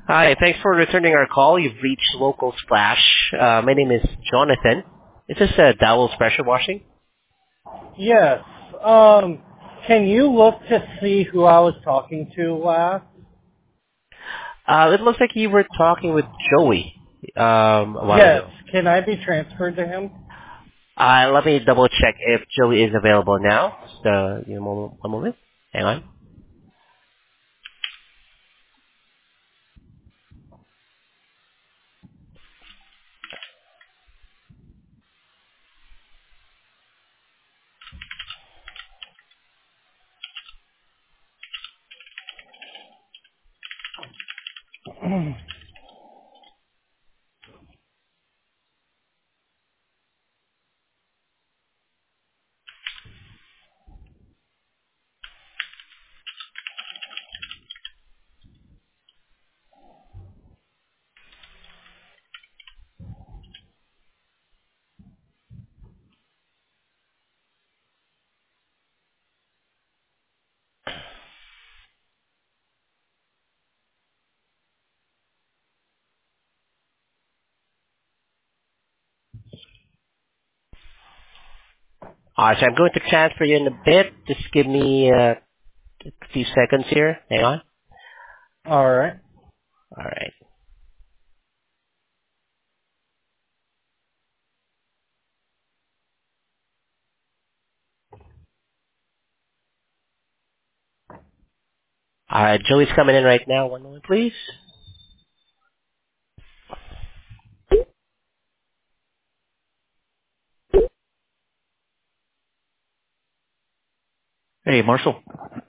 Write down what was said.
Hi, thanks for returning our call. You've reached Local Splash. My name is Jonathan. Is this Dowell's Pressure Washing? Yes. Can you look to see who I was talking to last? It looks like you were talking with Joey a while Yes. ago. Can I be transferred to him? Let me double check if Joey is available now. So, one moment. Hang on. Alright, so I'm going to transfer you in a bit. Just give me a few seconds here. Hang on. All right. Alright. Alright, Joey's coming in right now. One moment, please. Hey, Marshall.